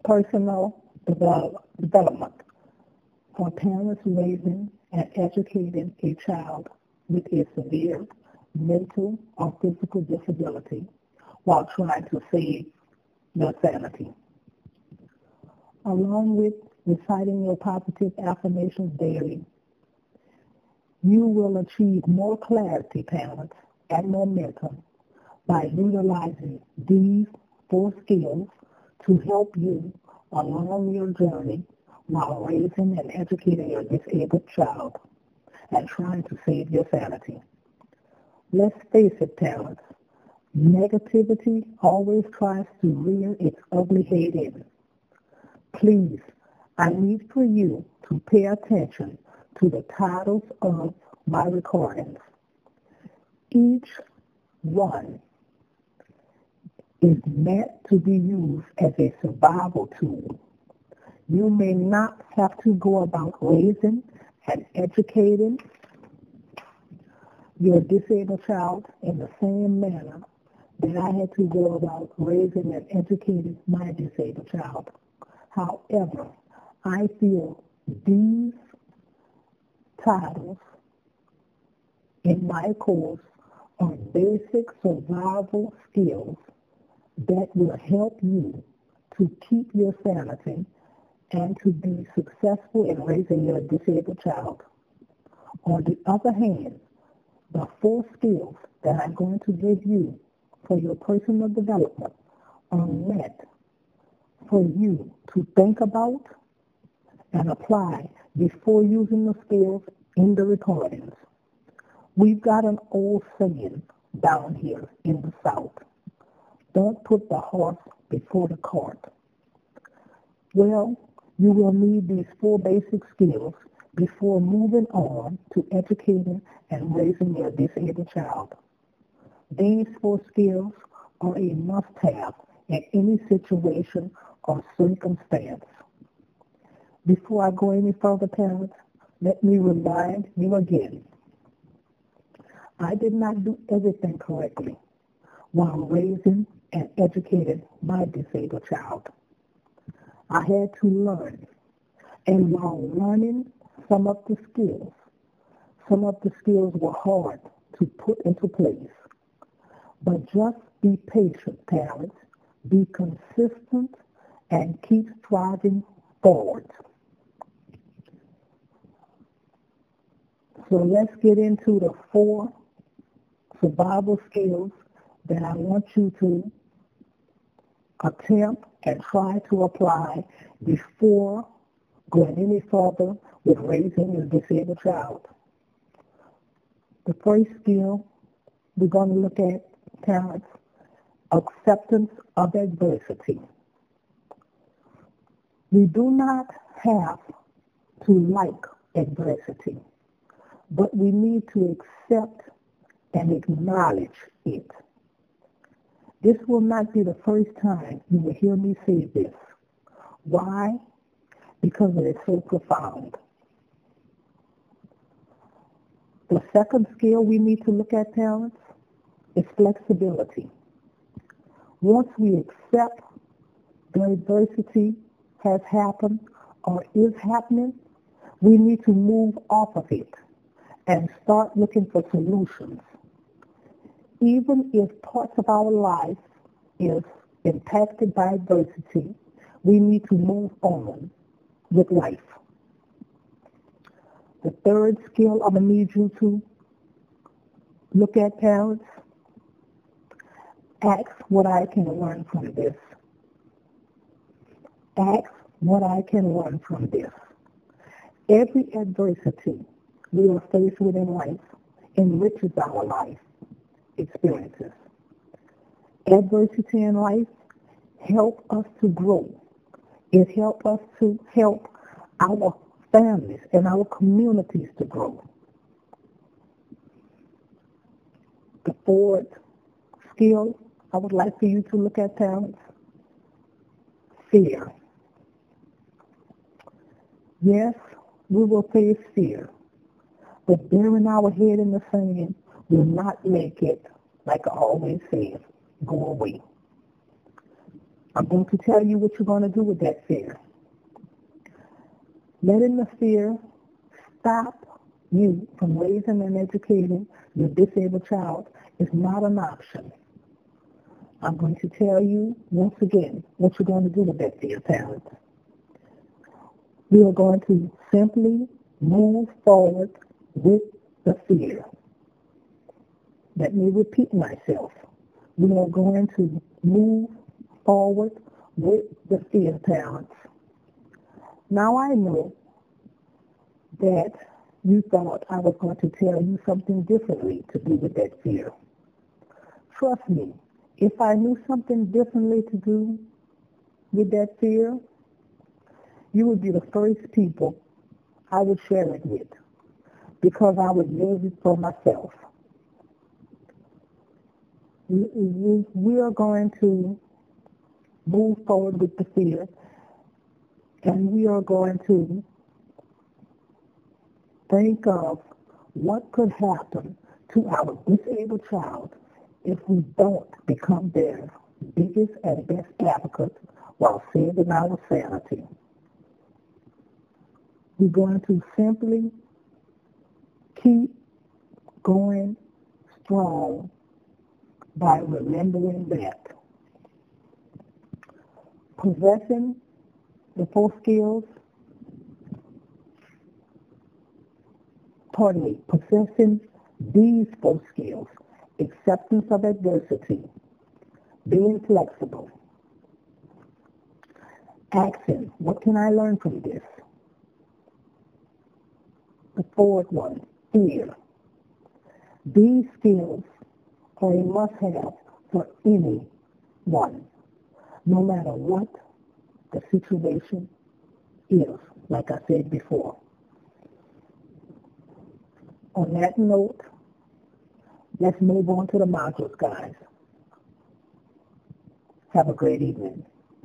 personal development for parents raising and educating a child with a severe mental or physical disability while trying to save your sanity. Along with reciting your positive affirmations daily, you will achieve more clarity, parents, and momentum by utilizing these 4 skills to help you along your journey while raising and educating your disabled child and trying to save your sanity. Let's face it, parents, negativity always tries to rear its ugly head in. Please, I need for you to pay attention to the titles of my recordings. Each one is meant to be used as a survival tool. You may not have to go about raising and educating your disabled child in the same manner that I had to go about raising and educating my disabled child. However, I feel these titles in my course are basic survival skills that will help you to keep your sanity and to be successful in raising your disabled child. On the other hand, the 4 skills that I'm going to give you for your personal development are meant for you to think about and apply before using the skills in the recordings. We've got an old saying down here in the South. Don't put the horse before the cart. Well, you will need these 4 basic skills before moving on to educating and raising your disabled child. These 4 skills are a must-have in any situation or circumstance. Before I go any further, parents, let me remind you again. I did not do everything correctly while raising and educating my disabled child. I had to learn, and while learning some of the skills were hard to put into place. But just be patient, parents. Be consistent and keep striving forward. So let's get into the 4 survival skills that I want you to attempt and try to apply before going any further with raising your disabled child. The first skill we're going to look at, parents, acceptance of adversity. We do not have to like adversity, but we need to accept and acknowledge it. This will not be the first time you will hear me say this. Why? Because it is so profound. The second skill we need to look at, parents, is flexibility. Once we accept the adversity has happened or is happening, we need to move off of it and start looking for solutions. Even if parts of our life is impacted by adversity, we need to move on with life. The third skill I'm going to need you to look at, parents, ask what I can learn from this. Ask what I can learn from this. Every adversity we are faced with in life enriches our life experiences. Adversity in life help us to grow. It helps us to help our families and our communities to grow. The fourth skill I would like for you to look at, parents, fear. Yes, we will face fear, but burying our head in the sand will not make it, like I always say, go away. I'm going to tell you what you're going to do with that fear. Letting the fear stop you from raising and educating your disabled child is not an option. I'm going to tell you once again what you're going to do with that fear, parents. We are going to simply move forward with the fear. Let me repeat myself. We are going to move forward with the fear, parents. Now I know that you thought I was going to tell you something differently to do with that fear. Trust me, if I knew something differently to do with that fear, you would be the first people I would share it with, because I would use it for myself. We are going to move forward with the fear, and we are going to think of what could happen to our disabled child if we don't become their biggest and best advocate while saving our sanity. We're going to simply keep going strong by remembering that possessing the four skills, possessing these four skills: acceptance of adversity, being flexible, asking, what can I learn from this? The fourth one, fear. These skills are a must-have for anyone, no matter what the situation is, like I said before. On that note, let's move on to the modules, guys. Have a great evening.